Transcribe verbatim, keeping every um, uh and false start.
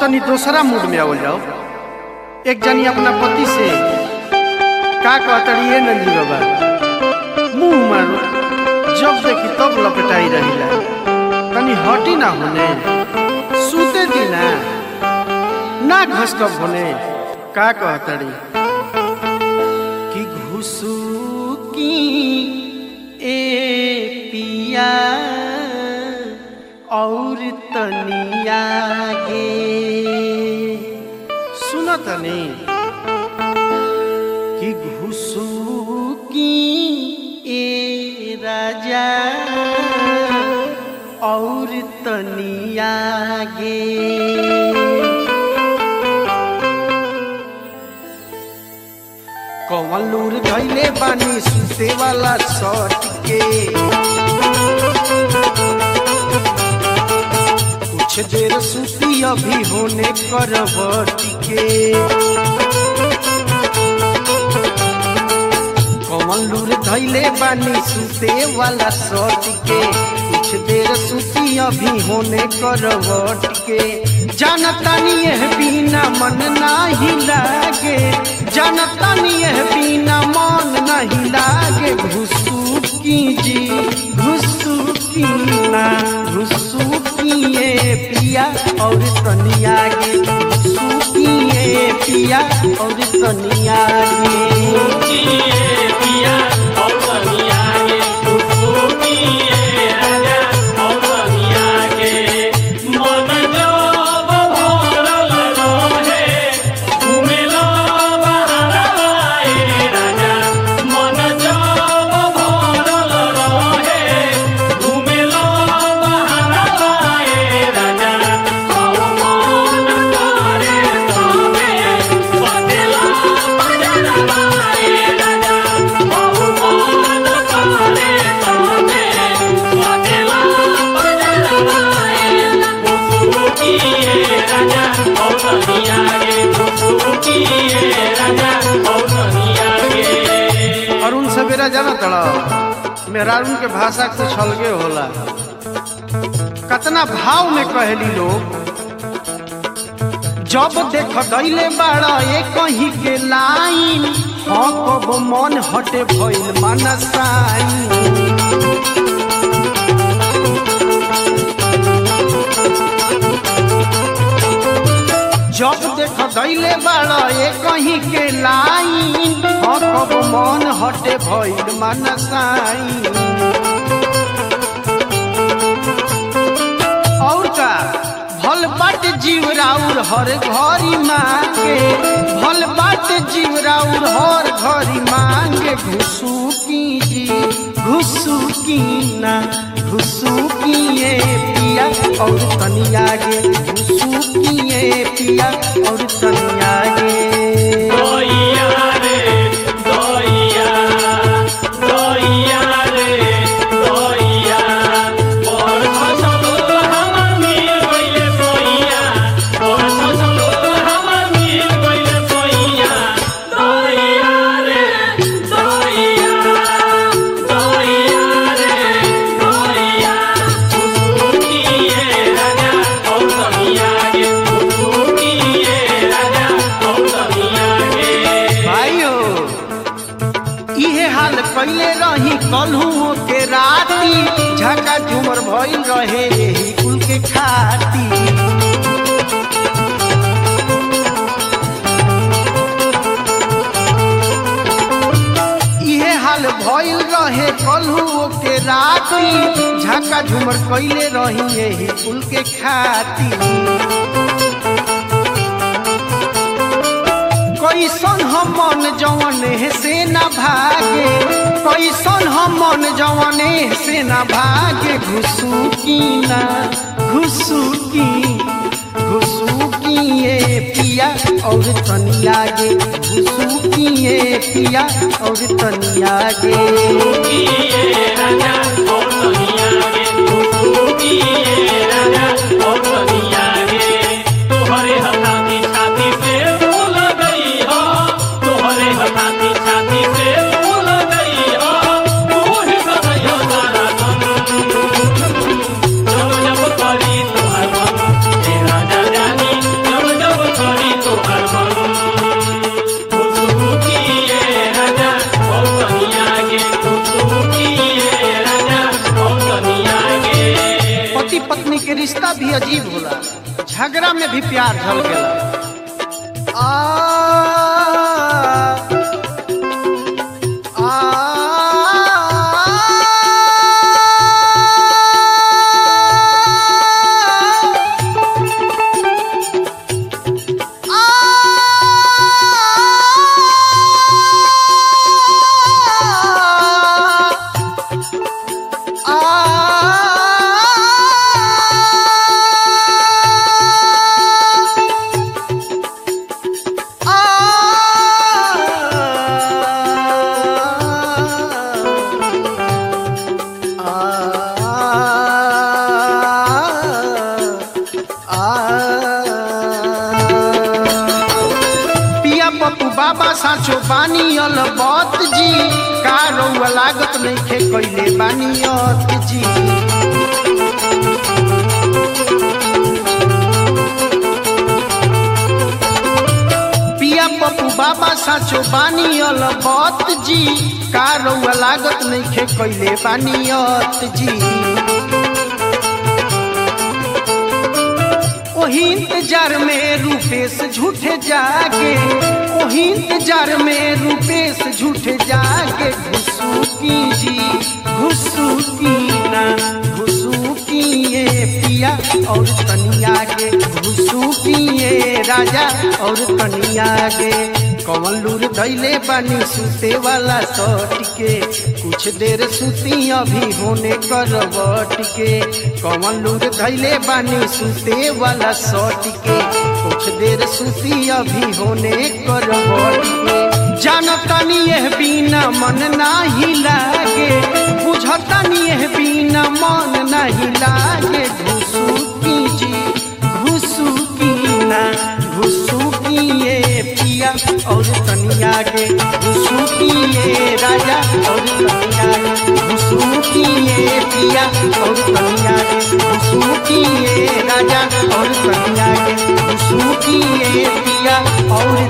तनी दूसरा मूड में आवल जाओ। एक जनी अपना पति से का कहतड़ी, ये नंदी बाबा मुंह मारो, जब देखी तब लपटाई रहिला, तनी हटी ना होने, सूते दी ना ना घसकब होने। का कहतड़ी कि घुसुकी ए पिया और तनिया गे, सुनो तनी कि घुसुकी ए राजा और तनिया गे। कौन लूर धैले बानी सुते वाला सट के, कुछ देर सुती अभी होने करवट के। कौन लूर धैले बानी सुते वाला सट के, कुछ देर सुती अभी होने करवट के। जानतानी यह बिना मन नहीं लागे, जानतानी यह बिना मन नहीं लागे। घुसुकी जी घुसुकी ना घुसुकी ये पिया और तनिया गे, घुसुकी ये पिया और तनिया गे। पिया और तनिया गे, घुसुकी ये राजा और तनिया गे। मन जब भरल रहे घुमेला बहारवाए राजा, मन जब भरल रहे घुमेला बहारवाए राजा। मन करे तबे बदला बदलवाए राजा, मन करे तबे बदला बदलवाए। घुसुकी ये राजा और तनिया गे, घुसुकी ये राजा और तनिया गे। अरुण सवेरा जाना तड़ा मेहरारून के भाषा कुछ अलगे होला। कतना भाव में कहली लोग, जब देख दैले बाड़ा ये कहीं के लाइन, हाँ कब मन हटे भइल मनसाई। जब देख दैले बाड़ा ये कहीं के लाइन, हाँ कब मन हटे भइल मनसाई। और का भल बाट जीव राउर हर घरी मांगे, भल बाट जीव राउर हर घरी मांगे। घुसुकी जी घुसुकी ना घुसुकी ये पिया और तनिया गे, घुसुकी ये पिया और तनिया गे। दोइया रे दोइया, दोइया रे दोइया, और फसल हमर मिल गइले सोइया, और फसल हमर मिल गइले सोइया। दोइया रे दोइया, दोइया रे दोइया, घुसुकी ये राजा और तनिया गे, घुसुकी ये राजा और तनिया गे। भाइयो इहे हाल कैले रही कलहुओं के राती, झका झूमर भइल रहे यही कुल के खाती। इहे हाल भइल रहे कलहुओं के राती, झका झूमर कैले रही यही कुल के खाती। कैसन हम मन जवने से न भागे, कैसन हम मन जवने से न भागे। घुसुकी ना घुसुकी घुसुकी ये पिया और तनिया गे, घुसुकी ये पिया और तनिया गे। घुसुकी ये राजा और तनिया गे, घुसुकी ये राजा और तनिया गे। तोहरे हथाती छाती से फूल गई हो, तोहरे हथाती छाती से फूल गई हो, तू ही सदैव सारा गम। जब जब करी तुम्हार मन, हे राजा जानी जब के रिश्ता भी अजीब होला, झगड़ा में भी प्यार ढल गया। आ बाबा साचो बानी अलबत जी, का रउआ लागत नइखे कइले बानियत जी। पिया पप्पू बाबा साचो बानी अलबत जी, का रउआ लागत नइखे कइले बानियत जी। ओही इंतजार में रूपेश झूठे जागे, ओही इंतजार में रूपेश झूठे जागे। घुसूकी जी घुसूकी ना घुसूकी ये पिया और तनिया के, घुसूकी ये राजा और तनिया के। कौन लूर धैले बानी सुते वाला सट के, कुछ देर सुती अभी होने करवट के। कौन लूर धैले बानी सुते वाला सट के, कुछ देर सुती अभी होने करवट के। जानतानी यह बिना मन नाही लागे, बुझतानी यह बिना मन नाही लागे। घुसूकी जी घुसूकी ना घुसूकी ये पिया और तनिया के, घुसूकी ये राजा और तनिया के। घुसूकी ये पिया और तनिया के, घुसूकी ये राजा और तनिया के। घुसूकी ये पिया और